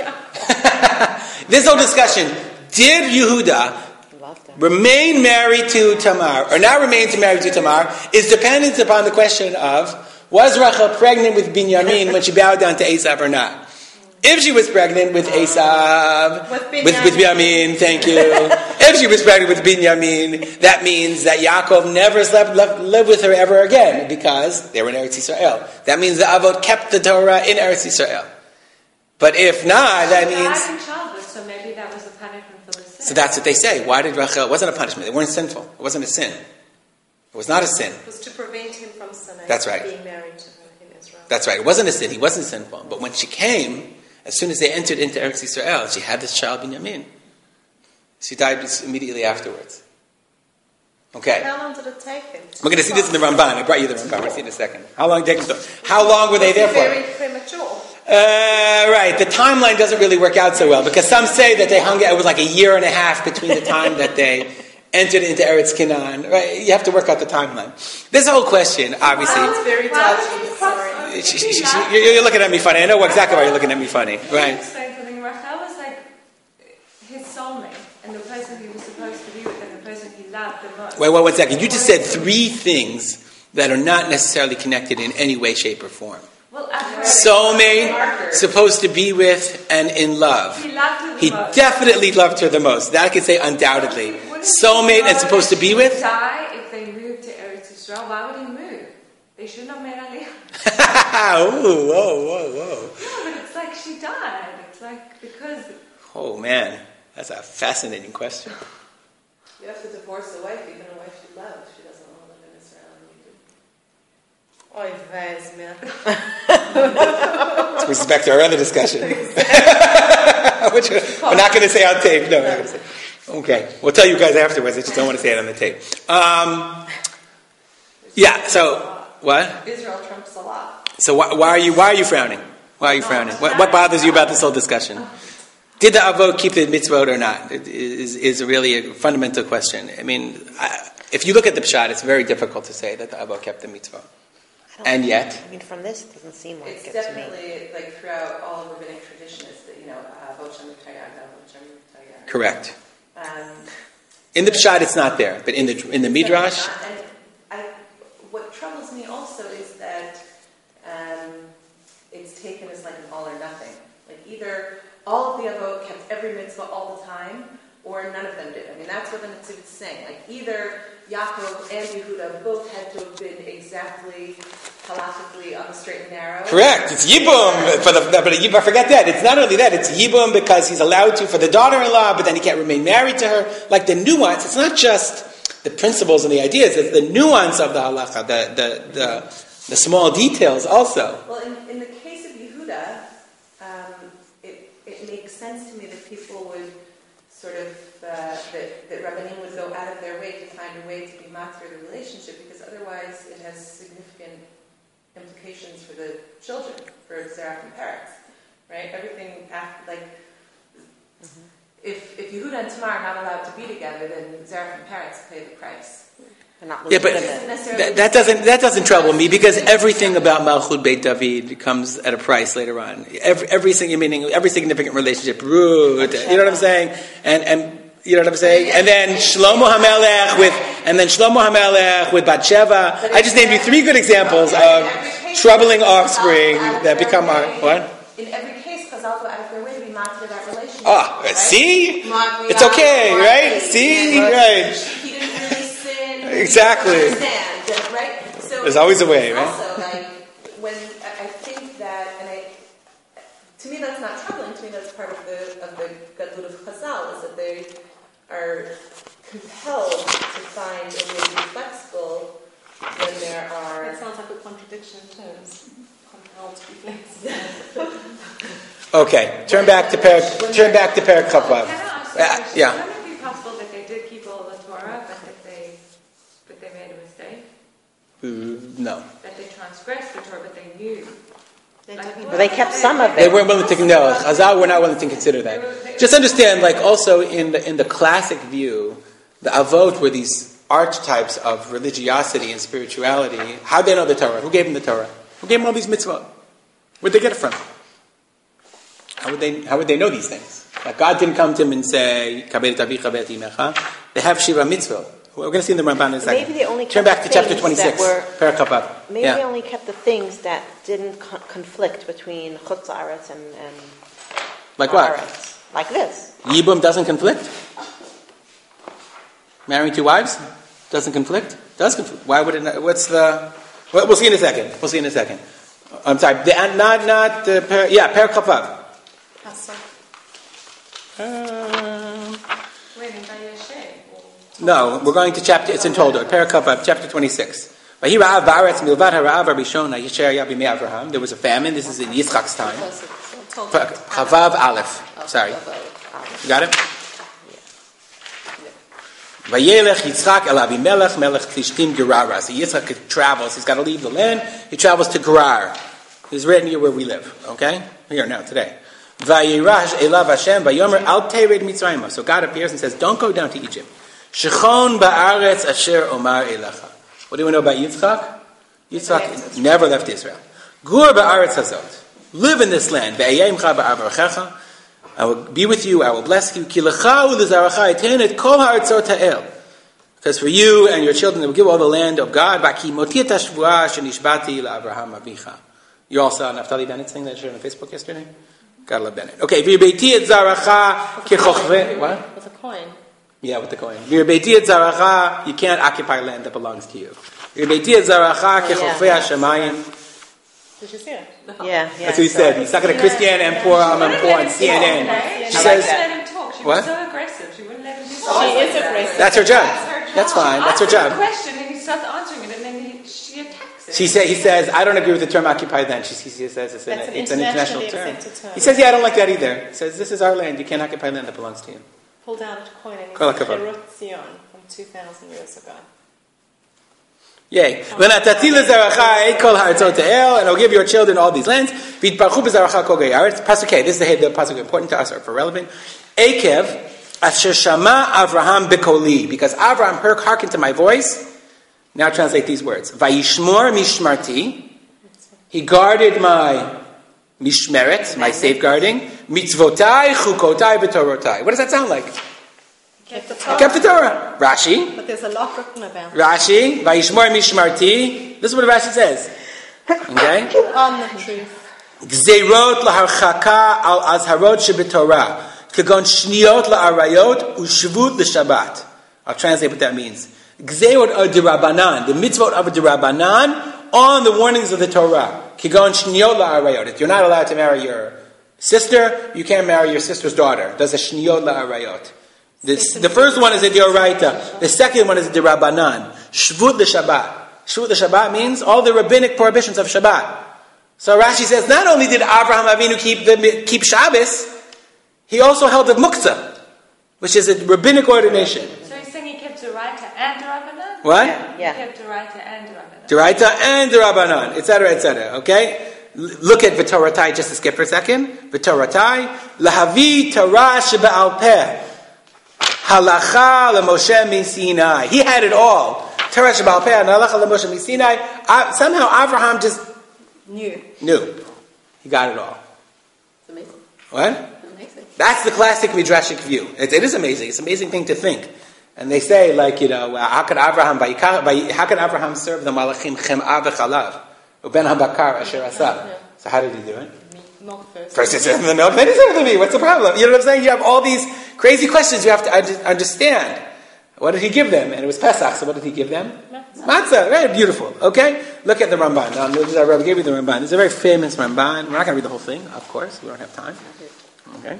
This whole discussion, did Yehuda remain married to Tamar or not remain married to Tamar, is dependent upon the question of, was Rachel pregnant with Binyamin when she bowed down to Esav or not? If she was pregnant with Esav, with Binyamin, thank you. If she was pregnant with Binyamin, that means that Yaakov never lived with her ever again because they were in Eretz Yisrael. That means the Avot kept the Torah in Eretz Yisrael. But if not, that means... She died in childbirth, so maybe that was a punishment for the sin. So that's what they say. Why did Rachel... It wasn't a punishment. They weren't sinful. It wasn't a sin. It was not a sin. It was to prevent him from sinning. That's right. Being married to her in Israel. That's right. It wasn't a sin. He wasn't sinful. But when she came... As soon as they entered into Eretz Yisrael, she had this child, Binyamin. She died immediately afterwards. Okay. How long did it take him? We're going to see this in the Ramban. I brought you the Ramban. We're going to see it in a second. How long did it take? How long were they there for? Very premature. Right. The timeline doesn't really work out so well because some say that they hung out. It was like a year and a half between the time that they entered into Eretz Canaan. Right? You have to work out the timeline. This whole question, obviously. It's very dodgy. Sorry. You're looking at me funny. I know exactly why you're looking at me funny. Right. Rachel was like his soulmate, and the person he was supposed to be with, and the person he loved the most. Wait, 1 second. You just said 3 things that are not necessarily connected in any way, shape, or form. Well, Soulmate, supposed to be with, and in love. He loved her the He most. definitely loved her the most. That I could say undoubtedly. Soulmate and supposed to be with? He would die if they moved to Eretz Yisrael. Why would he move? They shouldn't have made Aliyah. Ooh, whoa. No, but it's like she died. It's like because... Oh, man. That's a fascinating question. You have to divorce a wife, even a wife you love. She doesn't want to live in Israel and you do. Oy, vez, This brings us back to our other discussion. Which we're not going to say on tape. No, we're not going to say. Okay. We'll tell you guys afterwards. I just don't want to say it on the tape. Yeah, so... What? Israel trumps a lot. So why are you frowning? Why are you frowning? What bothers you about this whole discussion? Did the Avot keep the mitzvot or not? It is really a fundamental question. I mean, if you look at the Pshat, it's very difficult to say that the Avot kept the mitzvot. And yet... I mean, from this, it doesn't seem like it's it definitely, to me. like, throughout all of rabbinic tradition, is that, Avot Shem Tayag, Avot Shem Tayag. Correct. In the Pshat, it's not there. But in the Midrash... What troubles me also is that it's taken as like an all or nothing. Like either all of the Avot kept every mitzvah all the time, or none of them did. I mean, that's what the Netziv is saying. Like either Yaakov and Yehuda both had to have been exactly halakhically on the straight and narrow. Correct. It's Yibum. But forget that. It's not only that. It's Yibum because he's allowed to for the daughter-in-law, but then he can't remain married to her. Like the nuance. It's not just the principles and the ideas. It's the nuance of the halacha, the small details also. Well, in the case of Yehuda, it makes sense to me that people would sort of, that Rabbanim would go out of their way to find a way to be matzah the relationship, because otherwise it has significant implications for the children, for Zerach and Peretz, right? Everything after, like, if Yehuda and Tamar are not allowed to be together, then Zerach and Peretz pay the price. Yeah, but that doesn't trouble me, because everything about Malchut Beit David comes at a price later on. Every significant relationship, root, you know what I'm saying? And you know what I'm saying? And then Shlomo HaMelech with Bathsheba. I just named you 3 good examples of troubling offspring that become what? In every case, Chazal go out of their way to be matzah that relationship. Oh, right? See? It's okay, right? See? Right. He didn't really sin. Exactly. Understand, right? So there's always a way, right? Also, like, when I think that, to me that's not troubling. To me that's part of the gadlut of Chazal, is that they are compelled to find a way to be flexible when there are. That sounds like a contradiction too. Compelled to be flexible. Okay, turn back to Perek Chavav. Yeah. Wouldn't it be possible that they did keep all the Torah, but they made a mistake? No. That they transgressed the Torah, but they knew. But they kept some of it. They weren't willing to. No, Chazal were not willing to consider that. Just understand, like, also in the classic view, the Avot were these archetypes of religiosity and spirituality. How'd they know the Torah? Who gave them the Torah? Who gave them all these mitzvot? Where'd they get it from? How would they know these things? Like, God didn't come to them and say, Kabet avicha bet imecha. They have Shiva mitzvot. We're going to see in the Ramban in a second. Maybe they only turn kept back to the chapter things 26. that Perek Chavav. Maybe they only kept the things that didn't conflict between Chutz La'aretz and like what? La'aretz. Like this. Yibum doesn't conflict. Marrying 2 wives doesn't conflict. Does conflict. Why would it not? What's the? Well, we'll see in a second. I'm sorry. Perek Chavav. No, we're going to chapter. It's in Toldot. Perek Chavav, chapter 26. There was a famine. This is in Yitzchak's time. Chavav Aleph. Sorry. You got it? Vayelech Yitzchak el Avimelech melech Plishtim Gerara. So Yitzchak travels. He's got to leave the land. He travels to Gerar. He's right near where we live. Okay? Here now, today. Vayirash elav Hashem vayomer al tered Mitzrayim. So God appears and says, don't go down to Egypt. Shechon ba'aretz asher omar elecha. What do we know about Yitzchak? Yitzchak never left Israel. Gur ba'aretz hazot. Live in this land. Ve'ayimcha ba'avarchecha. I will be with you. I will bless you. Ki lecha u'lezaracha etenet kol ha'artzot ha'el. Because for you and your children, I will give all the land of God. Baki motiet hashvuah shenishbati la'Avraham avicha. You all saw Naftali Bennett saying that shit on Facebook yesterday? God love Bennett. Okay. V'beiti et zaracha kichochve. What? With a coin. Yeah, with the coin. You can't occupy land that belongs to you. Did you see it? Yeah. That's what he said. He's talking to Christiane Ampore on CNN. She says, let him talk. She what? was so aggressive. She wouldn't let him do She something. is aggressive. That's her job. That's fine. That's her Ask him job. a question and he starts answering it and then she attacks it. He says, I don't agree with the term occupied land. He says it's an international term. term. He says, I don't like that either. He says, this is our land. You can't occupy land that belongs to you. Pulled out a coin and Kol it's hakavod. Cherut Zion from 2,000 years ago. Yay. And I'll give your children all these lands. Pasuk, this is the pasuk important to us or for relevant. Ekev, asher shama Avraham bekoli. Because Avraham hearkened to my voice. Now translate these words. Vayishmor mishmarti. He guarded my mishmeret, my safeguarding. Mitzvotai, chukotai, v'torotai. What does that sound like? Kept the He Torah. kept the Torah. Rashi. But there's a lot written about it. Rashi. Vayishmor mishmarti. This is what Rashi says. Okay? On the truth. Gzeirot laharchaka al azharot shebetorah. Kagon shniot la'arayot ushvut l'shabbat. I'll translate what that means. Gzeirot of derabanan. The mitzvot of derabanan on the warnings of the Torah. Kigon shniyot la'arayot. If you're not allowed to marry your sister, you can't marry your sister's daughter. That's a shniyot la'arayot. The first one is a dioraita. The second one is a dirabanan. Shvut l'Shabbat. Shvut l'Shabbat means all the rabbinic prohibitions of Shabbat. So Rashi says, not only did Avraham Avinu keep Shabbos, he also held a muktzah, which is a rabbinic ordination. So he's saying he kept Duraita and Durabanan? What? Yeah. He kept Duraita and Durabanan. Duraita and Durabanan, etc., etc. Okay? Look at V'toratai, just to skip for a second. V'toratai, lahavi Torah sheba'al peh, halacha l'Moshe miSinai. He had it all. Torah sheba'al peh, halacha l'Moshe miSinai. Somehow Avraham just knew. He got it all. It's amazing. What? Amazing. That's the classic midrashic view. It is amazing. It's an amazing thing to think. And they say, like, how could Avraham serve the malachim chem'a v'chalav uben habakar asher asab? So how did he do it? Milk first. First he served the milk, then he served the meat. What's the problem? You know what I'm saying? You have all these crazy questions you have to understand. What did he give them? And it was Pesach, so what did he give them? Matzah. Right, beautiful. Okay? Look at the Ramban. I gave you the Ramban. It's a very famous Ramban. We're not going to read the whole thing, of course. We don't have time. Okay?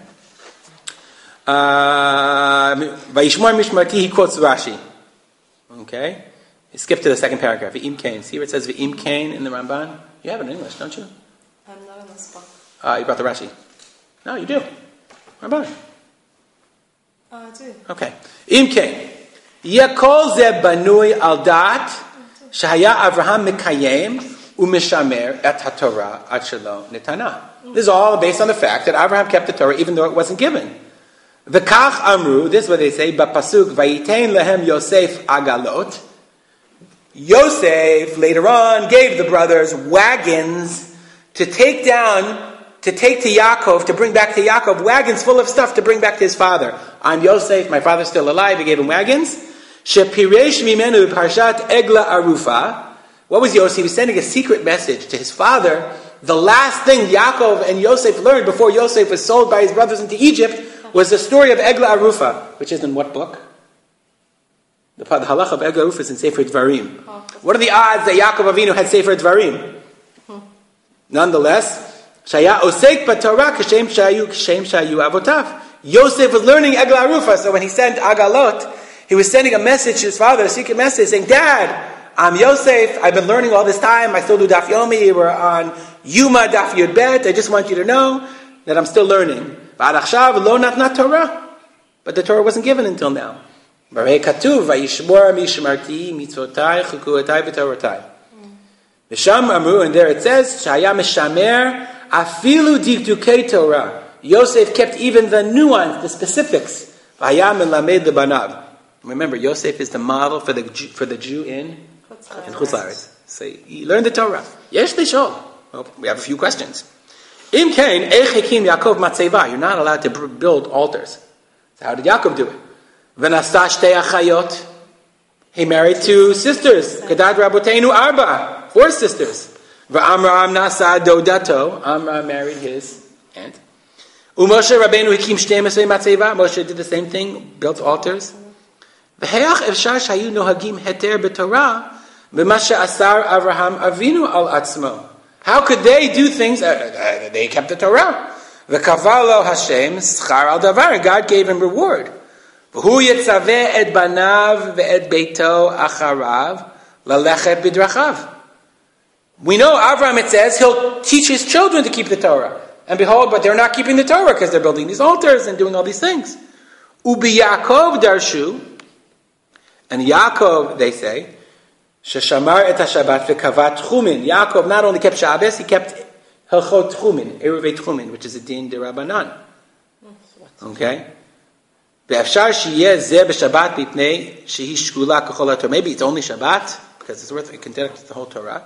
Vayishmor mishmarti, he quotes Rashi. Okay? Skip to the second paragraph. V'im kain. See where it says V'im kain in the Ramban? You have it in English, don't you? I'm not in this book. You brought the Rashi. No, you do. Ramban. I do. Okay. Im kain. Yakol ze banui al dat shahaya Avraham mekayem u'mishamer et haTorah ad shelo netana. This is all based on the fact that Avraham kept the Torah even though it wasn't given. V'kach amru, this is what they say, b'pasuk, vayitein lehem Yosef agalot. Yosef, later on, gave the brothers wagons to take to Yaakov, to bring back to Yaakov, wagons full of stuff to bring back to his father. I'm Yosef, my father's still alive, he gave him wagons. Shepiresh mimenu parshat egla arufa. What was Yosef? He was sending a secret message to his father. The last thing Yaakov and Yosef learned before Yosef was sold by his brothers into Egypt was the story of Egla Arufa, which is in what book? The halach of Egla Arufa is in Sefer Dvarim. What are the odds that Yaakov Avinu had Sefer Dvarim? Nonetheless, Shaya osek b'Torah k'shem shayu avotav. Yosef was learning Egla Arufa, so when he sent Agalot, he was sending a message to his father, a secret message, saying, Dad, I'm Yosef, I've been learning all this time, I still do Daf Yomi, we're on Yuma Daf Yud Bet, I just want you to know that I'm still learning. But the Torah wasn't given until now. And there it says, Yosef kept even the nuance, the specifics. Remember, Yosef is the model for the Jew in Chutz La'aretz. So he learned the Torah. Yesh lishol. Well, we have a few questions. Im kain eich hekim Yaakov matzeva. You're not allowed to build altars. So how did Yaakov do it? V'nasta shtei achayot. He married two sisters. Kedad Rabotenu Arba. 4 sisters. V'Amram nasa dodato. Amram married his aunt. U'Moshe Rabbeinu hekim shtei mesvei matzeva. Moshe did the same thing, built altars. V'heach efshar shayu nohagim heter b'Torah v'ma she'asar Avraham Avinu al atzmo. How could they do things? They kept the Torah. V'kavalo Hashem schar al davar. And God gave him reward. V'hu yitzaveh et banav ve'et beito acharav lalechet bidrachav. We know Avraham, it says, he'll teach his children to keep the Torah. And behold, but they're not keeping the Torah because they're building these altars and doing all these things. Ubi Yaakov darshu. And Yaakov, they say, Sheshamar et HaShabbat v'kavat tchumin. Yaakov not only kept Shabbos, he kept Hilchot tchumin, Eruvei tchumin, which is a din derabanan. Okay? Ve'afshar sheyeh zeh b'Shabbat mipnei shehi shkula k'chol haTorah. Maybe it's only Shabbat, because it's worth it can connect the whole Torah.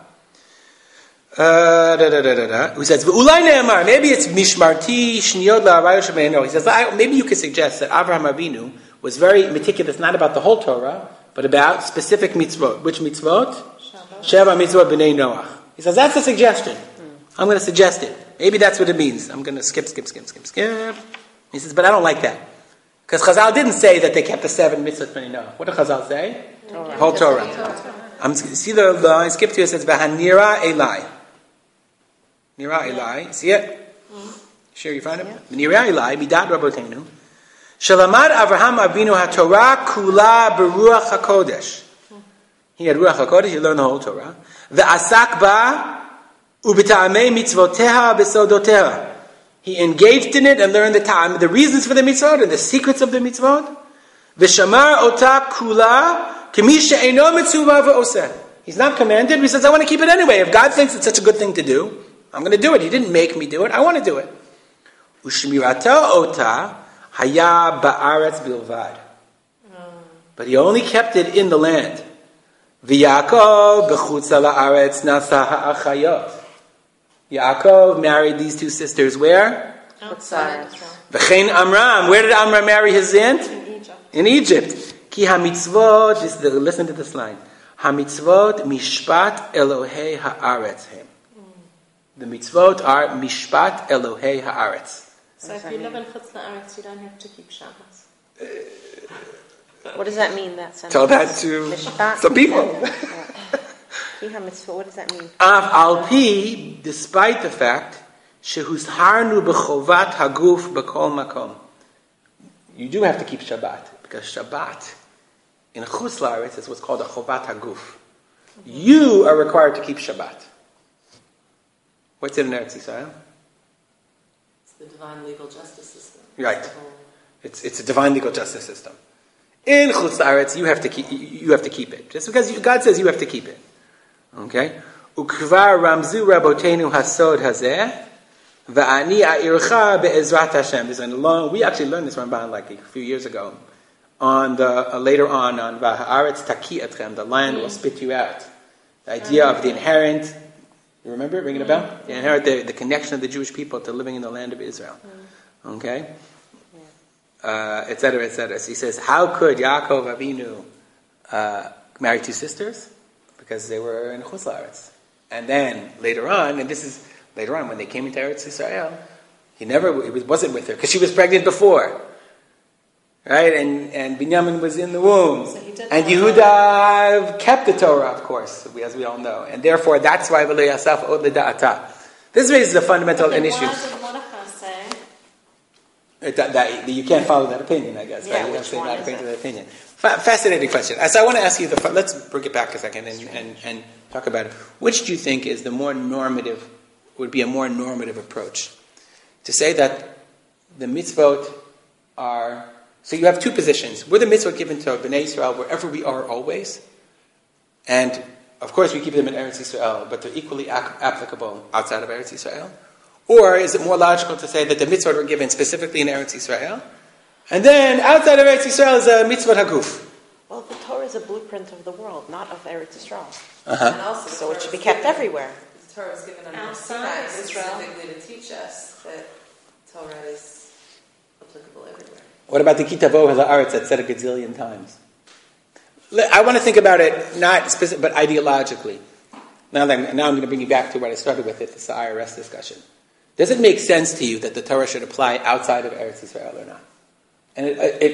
Who says, V'ulai ne'amar, maybe it's mishmarti shniyot la'arayo shemeino. He says, maybe you could suggest that Avraham Avinu was very meticulous, not about the whole Torah, but about specific mitzvot. Which mitzvot? Sheva mitzvot b'nei Noach. He says, that's a suggestion. I'm going to suggest it. Maybe that's what it means. I'm going to skip. He says, but I don't like that. Because Chazal didn't say that they kept the 7 mitzvot b'nei Noach. What did Chazal say? Whole Torah. See the line, skip to it, says, V'hanira Elai. Nira Elai. See it? Sure you find it? Nira Elai, Midat Rabotenu. Shalamad Avraham Avinu HaTorah Kula Beruach HaKodesh. He had Ruach HaKodesh, he learned the whole Torah. Ve'asak ba ubita'amei mitzvoteha besodoteha. He engaged in it and learned the reasons for the mitzvot and the secrets of the mitzvot. Ve'shamar ota kula kemi she'eino mitzvah ve'oseh. He's not commanded, he says, I want to keep it anyway. If God thinks it's such a good thing to do, I'm going to do it. He didn't make me do it, I want to do it. Ushmirata ota haya ba'aretz bilvad. But he only kept it in the land. V'Yaakov b'chutz ha'aretz nasa ha'achayot. Yaakov married these two sisters where? Outside. V'chein Amram. Where did Amram marry his aunt? In Egypt. Ki hamitzvot, listen to this line. Hamitzvot mishpat Elohei ha'aretz hem. The mitzvot are mishpat Elohei ha'aretz. So if you live in Chutz La'aretz, you don't have to keep Shabbos. What does that mean, that sentence? Tell that to Mishpat? some people. What does that mean? Av al-pi, despite the fact, shehuzharnu b'chovat haguf b'kol makom. You do have to keep Shabbat, because Shabbat in Chutz La'aretz is what's called a chovat haguf. You are required to keep Shabbat. What's it in Eretz Yisrael? It's the divine legal justice system. Right. It's a divine legal justice system. In Chutz La'aretz, you have to keep it. Just because God says you have to keep it. Okay? Ukvar ramzu rabotenu hasod hazeh va'ani a'ircha be'ezrat Hashem. We actually learned this Ramban like a few years ago. On the later on va'haaretz taki etchem, the land will spit you out. The idea of the inherent. You remember it? Ringing a bell? The inherent, the connection of the Jewish people to living in the land of Israel. Okay? Etc., etc. So he says, how could Yaakov Avinu marry two sisters? Because they were in Chutz La'aretz. And then later on, and this is later on when they came into Eretz Yisrael, he wasn't with her because she was pregnant before, right? And Binyamin was in the womb, So and Yehuda kept the Torah, of course, as we all know, and therefore that's why V'lo Yasaf od l'da'ata. This raises a fundamental issue. Why did Mordechai say? That you can't follow that opinion, I guess. Yeah, right? You which don't say one not is according to it? that opinion. Fascinating question. So I want to ask you, let's bring it back a second and talk about it. Which do you think is would be a more normative approach? To say that the mitzvot are, so you have two positions. We're the mitzvot given to Bnei Yisrael wherever we are always. And of course we keep them in Eretz Yisrael, but they're equally applicable outside of Eretz Yisrael. Or is it more logical to say that the mitzvot were given specifically in Eretz Yisrael? And then outside of Eretz Yisrael is a mitzvot haguf. Well, the Torah is a blueprint of the world, not of Eretz Yisrael. And also, So it should be kept everywhere. The Torah was given on Outside Sinai Israel. specifically to teach us that Torah is applicable everywhere. What about the kitavo ha'aretz that's said a gazillion times? I want to think about it not specific, but ideologically. Now I'm going to bring you back to what I started with, it's the IRS discussion. Does it make sense to you that the Torah should apply outside of Eretz Yisrael or not? And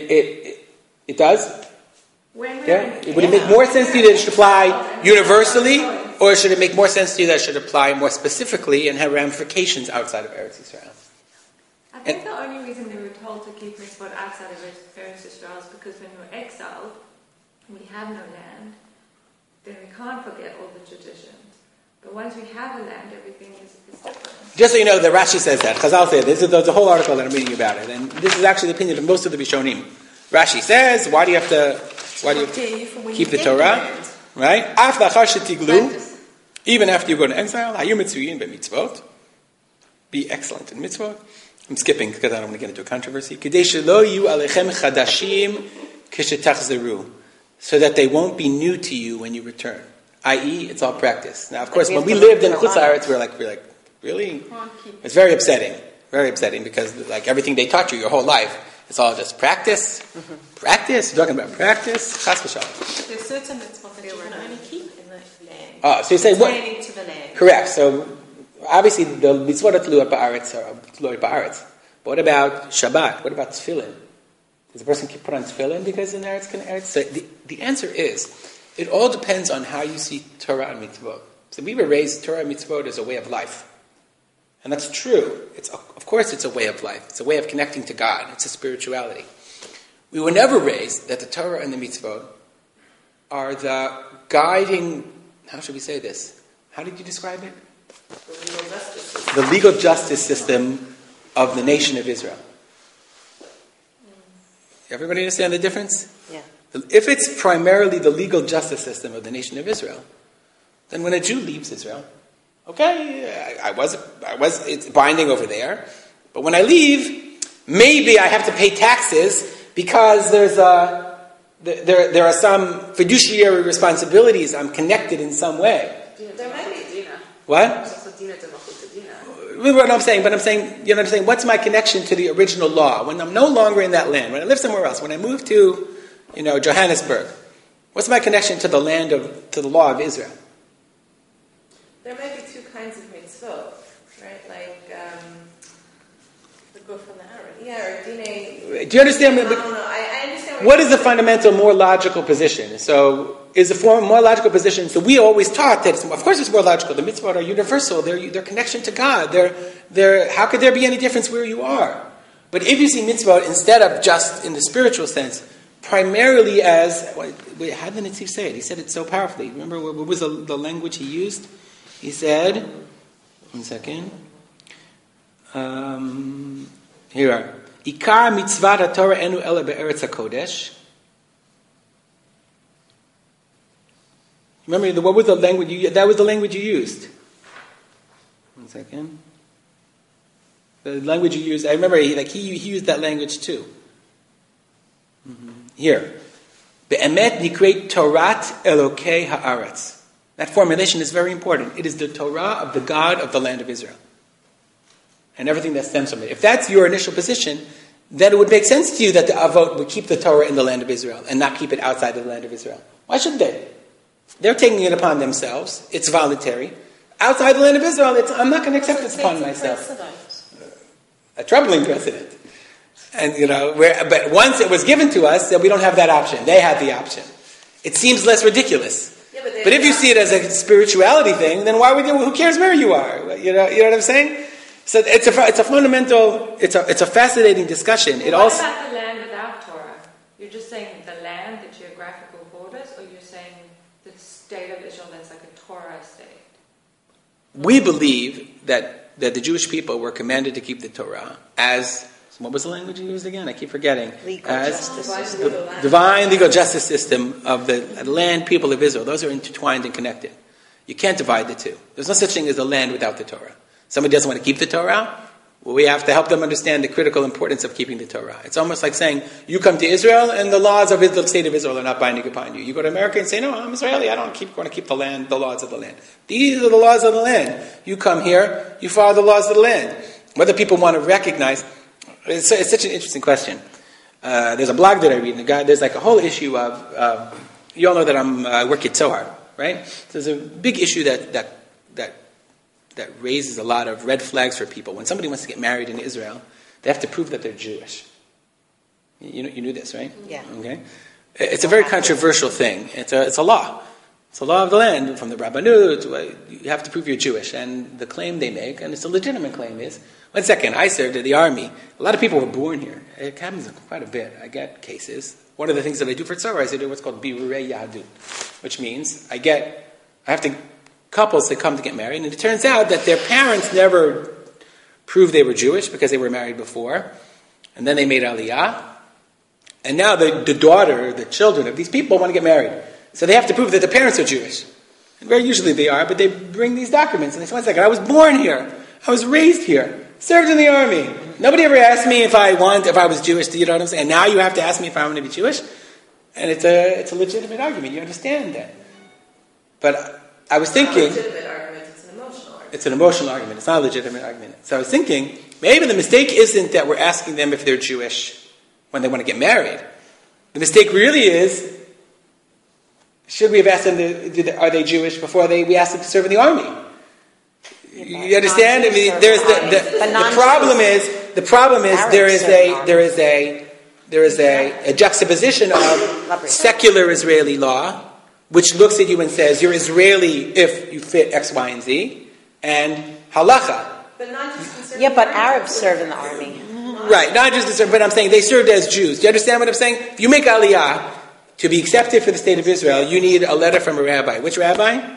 it does? Yeah? Would it make more sense to you that it should apply universally, or should it make more sense to you that it should apply more specifically and have ramifications outside of Eretz Yisrael? I think the only reason we were told to keep mitzvot outside of Eretz Yisrael is because when we're exiled, we have no land, then we can't forget all the traditions. But once we have a land, everything is different. Just so you know, that Rashi says that. Chazal said this. There's a whole article that I'm reading about it, and this is actually the opinion of most of the Rishonim. Rashi says, why do you have to keep the Torah? Right? Af lachar shetiglu, even after you go to exile, hayu mitzuyin b'mitzvot, be excellent in mitzvot. I'm skipping because I don't want to get into a controversy. Kedei shelo yu alechem chadashim kishetachzeru, so that they won't be new to you when you return. I.e., it's all practice. Now, of course, when we lived in Chutz La'aretz, we're like, really? It's very upsetting. Very upsetting because, like, everything they taught you your whole life, it's all just practice. Practice? You're talking about practice? Chas v'shalom. There's certain mitzvot that you can only keep in the land. So you say what? Pertaining to the land. Correct. So, obviously, the mitzvot are tluot ba'aretz are tluot ba'aretz. But what about Shabbat? What about tefillin? Does a person put on tefillin because in Eretz can Eretz? So the answer is It all depends on how you see Torah and mitzvot. So we were raised Torah and mitzvot as a way of life. And that's true. Of course it's a way of life. It's a way of connecting to God. It's a spirituality. We were never raised that the Torah and the mitzvot are the guiding, how should we say this? How did you describe it? The legal justice system of the nation of Israel. Everybody understand the difference? Yeah. If it's primarily the legal justice system of the nation of Israel, then when a Jew leaves Israel, okay, it's binding over there, but when I leave, maybe I have to pay taxes because there are some fiduciary responsibilities. I'm connected in some way. There might be Dina. What? What I'm saying, you know what I'm saying? What's my connection to the original law? When I'm no longer in that land, when I live somewhere else, when I move to, Johannesburg, what's my connection to the land to the law of Israel? There might be two kinds of mitzvot, right? Like, The go from the Arab. yeah, or Dine. Do you understand? No, I understand. What is the fundamental, more logical position? So, is the more logical position? So we always taught that, of course, it's more logical. The mitzvot are universal. They're connection to God. How could there be any difference where you are? But if you see mitzvot instead of just in the spiritual sense, primarily as, how did Netziv say it? He said it so powerfully. Remember what was the language he used? He said, one second. Here are. Ikar mitzvah Torah enu ele be'eretz HaKodesh. Remember, what was the language that was the language you used. One second. The language you used, I remember he used that language too. Mm-hmm. Here. Be'emet nikrei Torat Elokei Haaretz. That formulation is very important. It is the Torah of the God of the land of Israel. And everything that stems from it. If that's your initial position, then it would make sense to you that the Avot would keep the Torah in the land of Israel and not keep it outside of the land of Israel. Why shouldn't they? They're taking it upon themselves. It's voluntary. Outside the land of Israel, I'm not going to accept this upon myself. A troubling precedent. And, but once it was given to us, then we don't have that option. They have the option. It seems less ridiculous. Yeah, but if you see it as a spirituality thing, then why would you? Who cares where you are? You know what I'm saying? So it's a fundamental. It's a fascinating discussion. What about the land without Torah? You're just saying the land, the geographical borders, or you're saying the state of Israel that's like a Torah state? We believe that the Jewish people were commanded to keep the Torah as. What was the language you used again? I keep forgetting. Divine legal justice system of the land, people of Israel. Those are intertwined and connected. You can't divide the two. There's no such thing as a land without the Torah. Somebody doesn't want to keep the Torah, well, we have to help them understand the critical importance of keeping the Torah. It's almost like saying, you come to Israel and the laws of the state of Israel are not binding upon you. You go to America and say, no, I'm Israeli, I don't want to keep the land, the laws of the land. These are the laws of the land. You come here, you follow the laws of the land. Whether people want to recognize... It's such an interesting question. There's a blog that I read, and there's like a whole issue of, you all know that I work at Zohar, right? So there's a big issue that raises a lot of red flags for people. When somebody wants to get married in Israel, they have to prove that they're Jewish. You knew this, right? Yeah. Okay. It's a very controversial thing. It's a law. It's a law of the land, from the Rabbanut. You have to prove you're Jewish. And the claim they make, and it's a legitimate claim, is, one second, I served in the army. A lot of people were born here. It happens quite a bit. I get cases. One of the things that I do for Tzara is I do what's called Birurei Yahadut, which means I have couples that come to get married, and it turns out that their parents never proved they were Jewish because they were married before, and then they made Aliyah, and now the daughter, the children of these people want to get married. So they have to prove that the parents are Jewish. And very usually they are, but they bring these documents, and they say, one second, I was born here. I was raised here. Served in the army. Nobody ever asked me if I was Jewish. You know what I'm saying? And now you have to ask me if I want to be Jewish? And it's a legitimate argument. You understand that. But I was thinking... It's not a legitimate argument. It's an emotional argument. It's an emotional argument. It's not a legitimate argument. So I was thinking, maybe the mistake isn't that we're asking them if they're Jewish when they want to get married. The mistake really is, should we have asked them, are they Jewish before we asked them to serve in the army? You understand? I mean, there's the problem is there is a juxtaposition of secular Israeli law which looks at you and says, you're Israeli if you fit X, Y, and Z, and halacha. But not just conservative. Yeah, but Arabs serve in the army. Right, not just conservative, but I'm saying they served as Jews. Do you understand what I'm saying? If you make aliyah, to be accepted for the state of Israel, you need a letter from a rabbi. Which rabbi?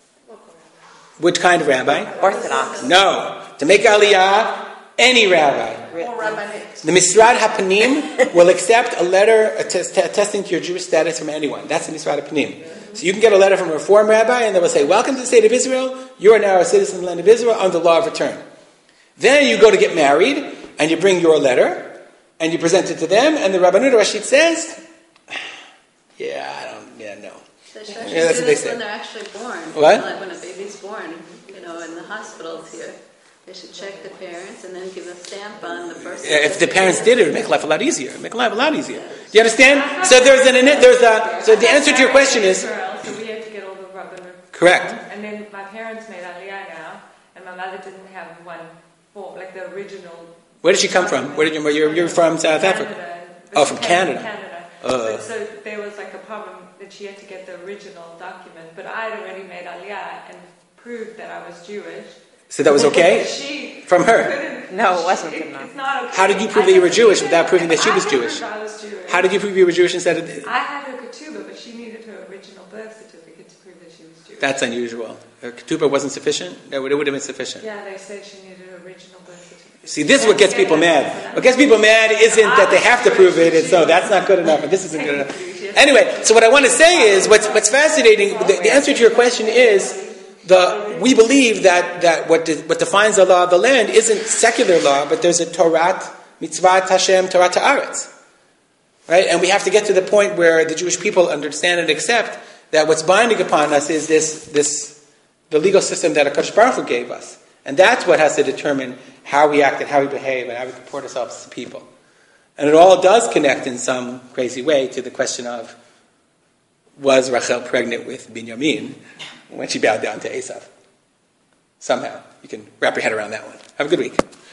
Which kind of rabbi? Orthodox. No. To make aliyah, any rabbi. Or rabbinate. The Misrad HaPanim will accept a letter attesting to your Jewish status from anyone. That's the Misrad HaPanim. So you can get a letter from a Reform rabbi, and they will say, welcome to the state of Israel. You are now a citizen of the land of Israel under the law of return. Then you go to get married, and you bring your letter, and you present it to them, and the Rabbanut Rashid says, no. They should Yeah, actually that's do what they this say. when they're actually born. What? Like when a baby's born, in the hospitals here. They should check the parents and then give a stamp on the person. If the parents did, it would make life a lot easier. Do you understand? So so the answer to your question is So we had to get all the Rabbanut. correct. And then my parents made Aliyah now, and my mother didn't have one form, like the original. Where did she come from? You're from South Africa. But Oh, she from came Canada. But so there was like a problem that she had to get the original document, but I had already made Aliyah and proved that I was Jewish. So that was okay? She From her? couldn't- No, it wasn't It's enough. not okay. How did you prove that you were Jewish without proving that she was I Jewish? proved I was Jewish. How did you prove you were Jewish instead of... I had her ketubah, but she needed her original birth certificate to prove that she was Jewish. That's unusual. Her ketubah wasn't sufficient? No, it would have been sufficient. Yeah, they said she needed her original birth certificate. See, this is what gets people mad. What gets people mad isn't that they have to prove it, and so that's not good enough, and this isn't good enough. Anyway, so what I want to say is, what's fascinating, the answer to your question is, we believe that what defines the law of the land isn't secular law, but there's a Torah, mitzvah Hashem, Torah Ta'aretz. Right? And we have to get to the point where the Jewish people understand and accept that what's binding upon us is the legal system that HaKadosh Baruch Hu gave us. And that's what has to determine how we act and how we behave and how we comport ourselves as people. And it all does connect in some crazy way to the question of, was Rachel pregnant with Binyamin when she bowed down to Esav? Somehow. You can wrap your head around that one. Have a good week.